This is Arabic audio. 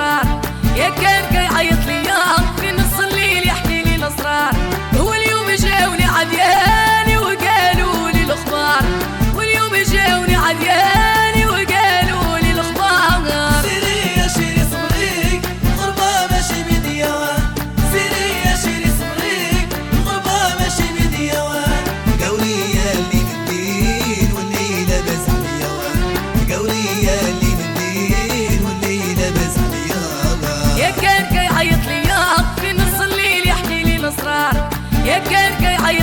الاسرار. يا كان كيعيط ليا في نص الليل يحكي لي الاسرار. هو اليوم جاوني عدياني وقالوا لي الاخبار. واليوم جاوني عدياني وقالوا لي الاخبار. سيري يا شيري صبري الغربة ماشي بديوان. سيري يا شيري صبري الغربة ماشي بديوان. قولي يا اللي ندين والليلة باز عليا وان. قولي يا اللي ندين والليلة باز عليا وان. يا كان كيعيط ليا في نص الليل يحكي لي الاسرار. يا كان كيعيط